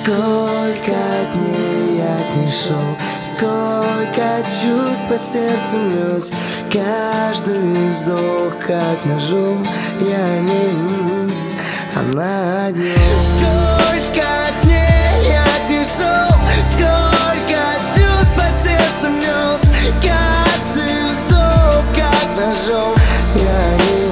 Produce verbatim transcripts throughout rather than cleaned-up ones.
Сколько дней я к ней шел, сколько чувств под сердцем нес. Каждый вздох как ножом, я не, она одна. Сколько дней я к ней шел, сколько чувств под сердцем нес. Каждый вздох как ножом, я не,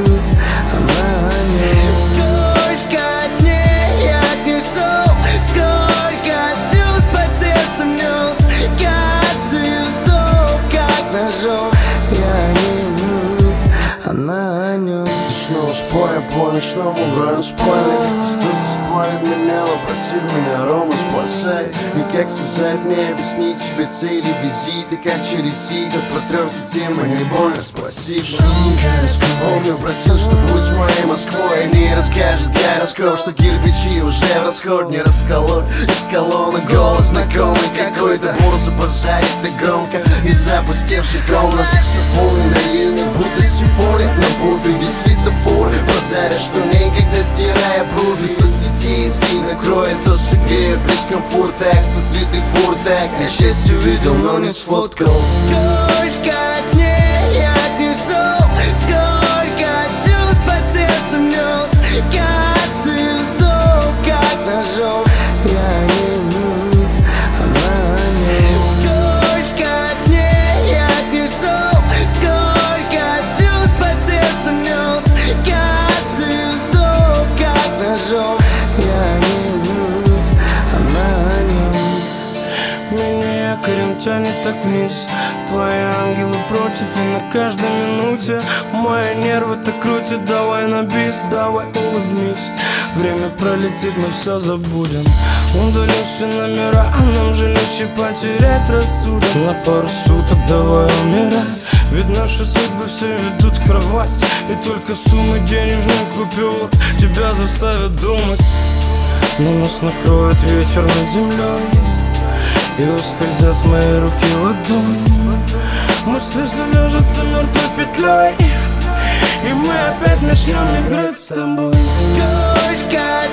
она одна. Сколько дней я к ней шел, сколько чувств под сердцем нес. Каждый вздох как ножом, я не, она не. Снова спорим по ночному броню спальник. Столько спорит меняла, просил меня Рома, спасай. И как сказать мне, объяснить тебе цели визиты, как через сито протремся темы, не больно, спасибо. Он меня просил, что будь моей Москвой, и не расскажет гороскоп, что кирпичи уже в расход не расколоть. Из колонны голос знакомый какой-то, бурза базарит так громко из запустевших комнат. Саксофоны на линии, будто симфоник на буфе, весь светофор базарят, что никогда стирая брови. Соцсети стильно кроет, то согреет дискомфорт, так с открытых фортак. Я счастье видел, но не сфоткал. Сколько дней я к ней шел, сколько чувств под сердцем нес. Каждый вздох как ножом, я не, она не. Сколько дней я к ней шел, сколько чувств под сердцем нес. Каждый вздох как ножом, я не, она не. Меня якорем тянет так вниз. Твои ангелы против, и на каждой минуте мои нервы так крутят. Давай на бис, давай улыбнись. Время пролетит, мы все забудем. Удалим все номера, а нам же легче потерять рассудок. На пару суток давай умирать, ведь наши судьбы все ведут в кровать. И только суммы денежных купюр тебя заставят думать. Но нас накроет ветер над землей, и ускользя с моей руки ладонь, мысли завяжутся мертвой петлей, и мы опять начнем играть с тобой. Сколько